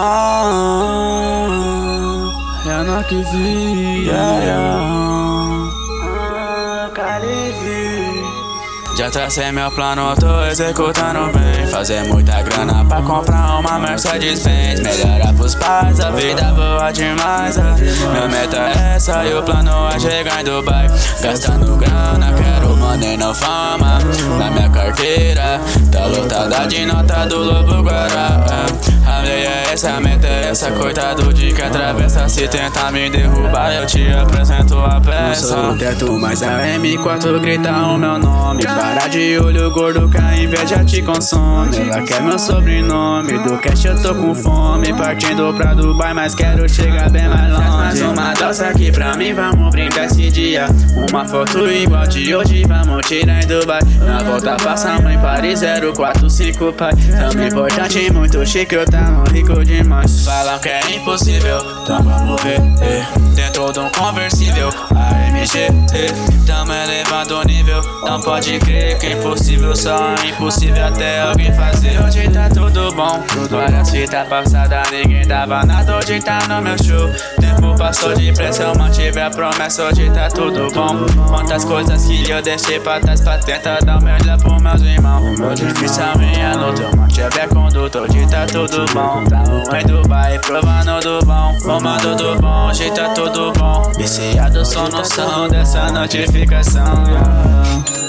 Eu não quis ir, já tracei meu plano, tô executando bem. Fazer muita grana pra comprar uma Mercedes-Benz. Melhorar pros pais, a vida boa demais. Minha meta é essa e o plano é chegar em Dubai. Gastando grana, quero money não fama. Na minha carteira tá lotada de nota do Lobo Guará. A lei é essa, a meta é essa. Coitado de que atravessa, se tentar me derrubar eu te apresento a peça. Não sou o teto, mas a M4 grita o meu nome. Para de olho gordo que a inveja te consome. Ela quer meu sobrenome, do cash eu tô com fome. Partindo pra Dubai, mas quero chegar bem mais longe. Mais uma dose aqui pra mim, vamos brindar esse dia. Uma foto igual de hoje, vamos tirar em Dubai. Na volta passa mãe, Paris 045 pai. Tamo importante, muito chique, eu tamo rico demais. Falam que é impossível, então vamos ver. Dentro de um conversível AMG, tamo elevando o nível. Não pode crer que é impossível, só é impossível até alguém fazer. Hoje tá tudo bom, várias fitas passadas, ninguém dava nada. Hoje tá no meu show, tempo passou depressa, eu mantive a promessa. Hoje tá tudo bom, quantas coisas que eu deixei pra trás pra tentar dar merda pros meus irmãos. Meu difícil a minha luta, eu mantive a conduta. Hoje tá tudo bom, tamo em Dubai, provando do bom, fumando do bom. Hoje tá tudo bom, viciado só noção dessa notificação.